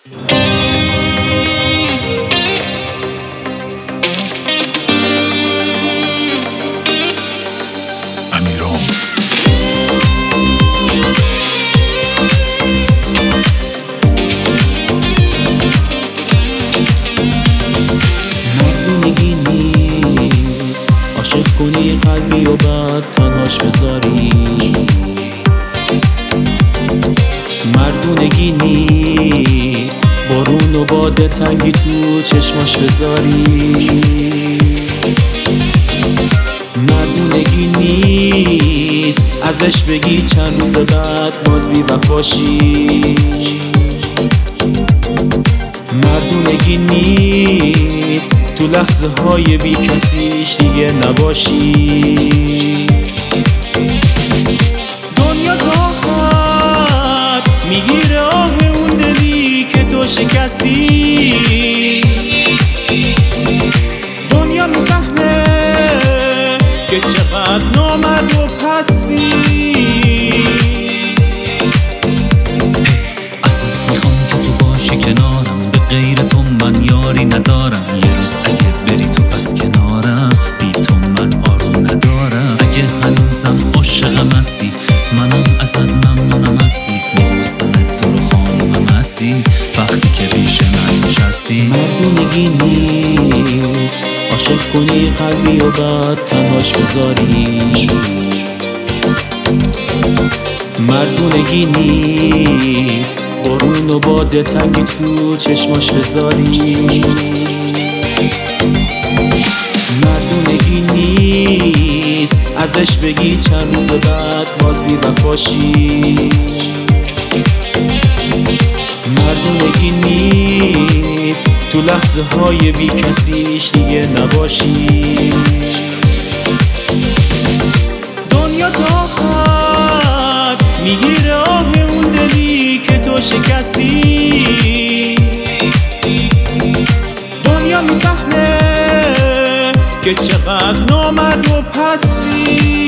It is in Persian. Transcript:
مردونگی نیست عاشق کنی قلبی و بعد تنهاش بذاری. مردونگی نیست بارون و با دلتنگی تو چشماش بذاری. مردونگی نیست ازش بگی چند روز بعد باز بی وفاشی. مردونگی نیست تو لحظه های بی کسیش دیگه نباشی. دنیا تا خط میگیره آه اون دلی که تو شکستی. دنیا میفهمه که چقدر نامرد و پستی. اصلا میخوام که تو باشی کنارم، به غیر تو من یاری ندارم. یه روز اگه بری تو پس کنارم، بی تو من آروم ندارم. اگه هنوزم عاشقم هستی، منم ازت ممنونم هستی. میبوسمت تو رو خانومم هستی وقتی که پیش من نشستی. مردونگی نیست عاشق کنی قلبی و بعد تنهاش بذاری. مردونگی نیست بارون و با دلتنگی تو چشماش بذاری. مردونگی نیست ازش بگی چند روز بعد باز بی وفاشی. مردونگی نیست تو لحظه های بی کسیش دیگه نباشی. دنیا تا خط میگیره آه اون دلی که تو شکستی. دنیا میفهمه که چقدر نامرد و پستی.